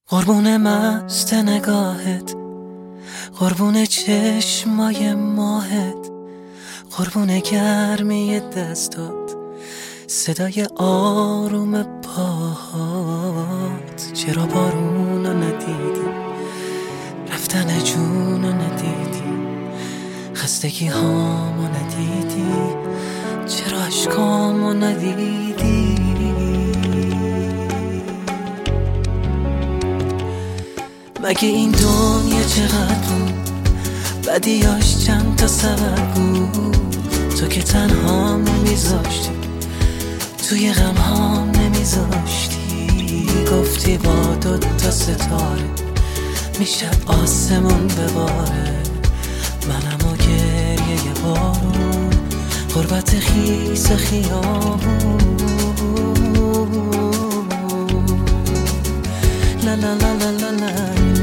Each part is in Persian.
قربون مست نگاهت، قربون چشمای ماهت، قربون گرمی دستات، صدای آروم پاهات. چرا بارونو ندیدی، رفتن جونو ندیدی، خستگی هامو ندیدی، چرا عشقامو ندیدی؟ مگه این دنیا چقدر بود، بدیاش چند تا سبب بود. تو که تنها نمیذاشتی، توی غم هام نمیذاشتی. گفتی با 2 تا ستاره میشه آسمون بباره، منم و گریه بارون، غربت خیس خیابون. لا لا لا لا لا لا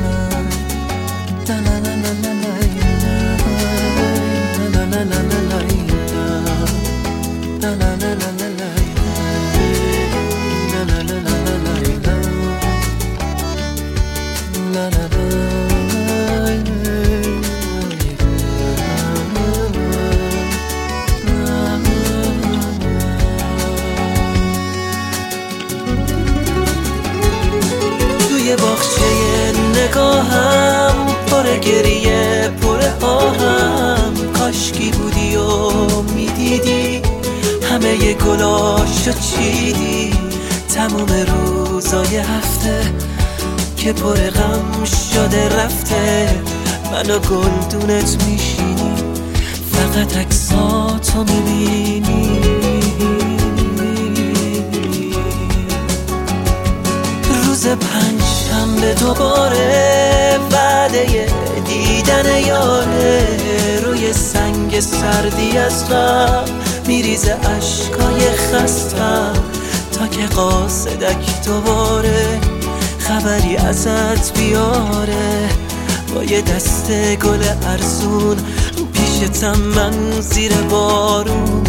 توی باغچه نگاهم پر گریه پر آهم، کاشکی بودی و میدیدی همه گلاشو چیدی. تموم روزای هفته که پر غم شده رفته، من و گلدونت میشینی فقط عکساتو میبینی. روز 5 شنبه دوباره وعده دیدن یاره، روی سنگ سردی از غم میریزه اشکای خستم، تا که قاصدک دوباره خبری ازت بیاره. با یه دسته گل ارزون پیشتم من زیر بارون.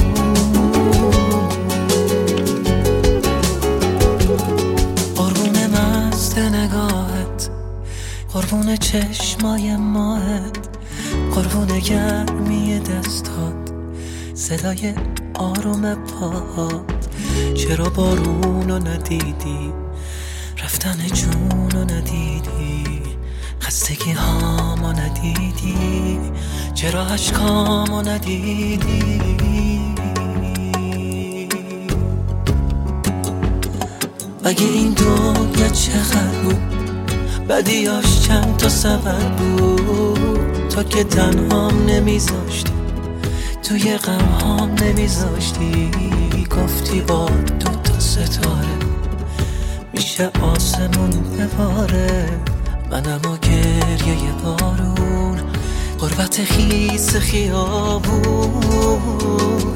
قربون مست نگاهت، قربون چشمای ماهت، قربون گرمی دستات، صدای آروم پاهات. چرا بارونو ندیدی، رفتن جونو ندیدی، خستگی هامو ندیدی، چرا عشقامو ندیدی؟ مگه این دنیا چقدر بود، بدیاش چند تا سبب بود. تو که تنهام نمیذاشتی، توی غم هام نمیذاشتی. گفتی با 2 تا ستاره میشه آسمون بباره، منم و گریه بارون، غربت خیس خیابون.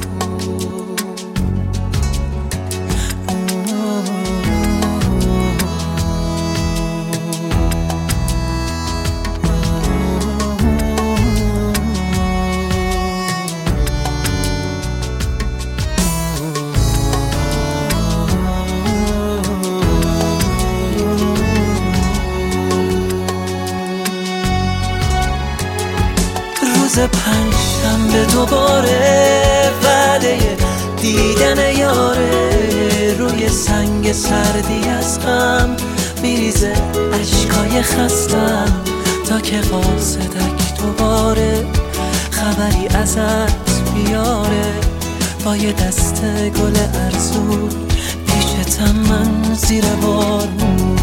روز 5 شنبه دوباره وعده دیدن یاره، روی سنگ سردی از غم میریزه اشکای خستم، تا که قاصدک دوباره خبری ازت بیاره. با یه دسته گل ارزون پیشتم من زیر بارون.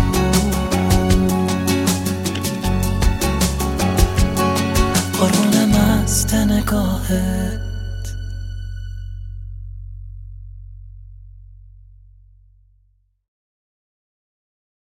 قربون مست نگاهت،